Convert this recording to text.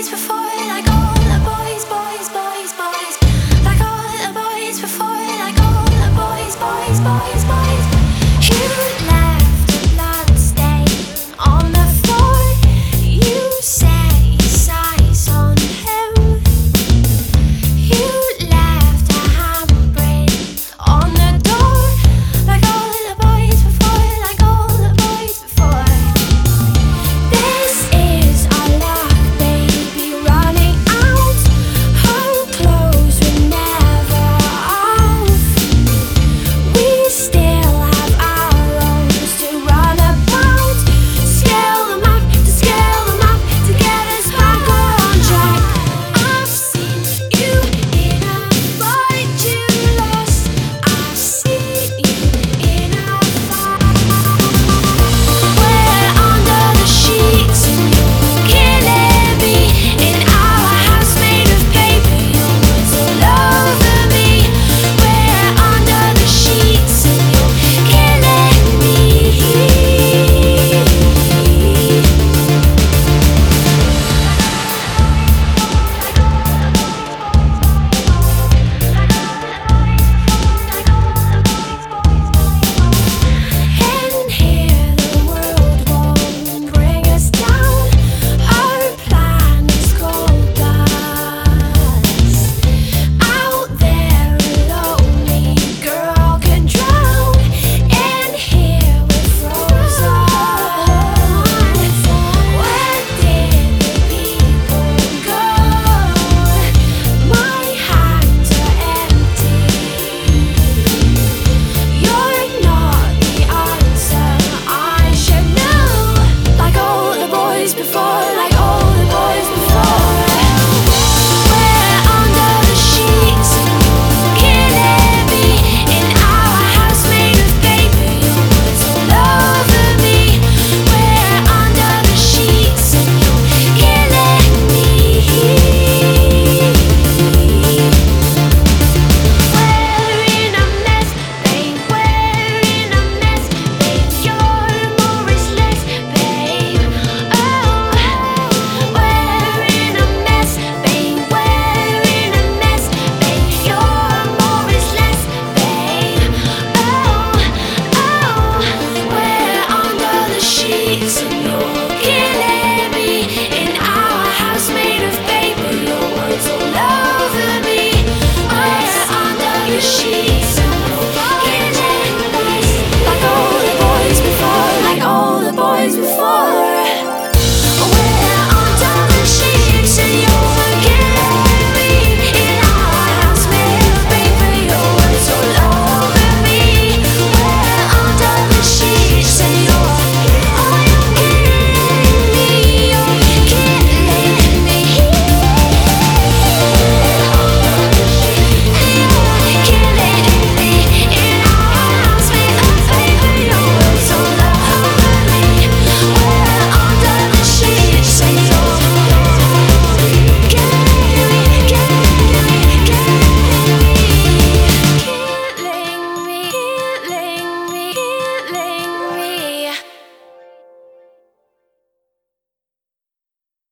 before, like all the boys, boys, boys, boys. Like all the boys before, like all the boys, boys, boys, boys. You left a blood stain on the floor. You set your sights on him. You left a handprint on the door. Like all the boys before, like all the boys before. This is our luck, baby, running out. Our clothes were never off. We still have arrows to run about. Scale them up, to scale them up, to get us back on track. I've seen you in a fight you lost. I've seen you in a fight. We're under the sheets and you're killing me. In our house made of paper, your words all over me. We're under the sheets and you're killing me. In here the world won't bring us down. Our plan is gold dust. Out there a lonely girl can drown. In here we're frozen. Where did the people go? My hands are empty. You're not the answer, I should know. Like all the boys before.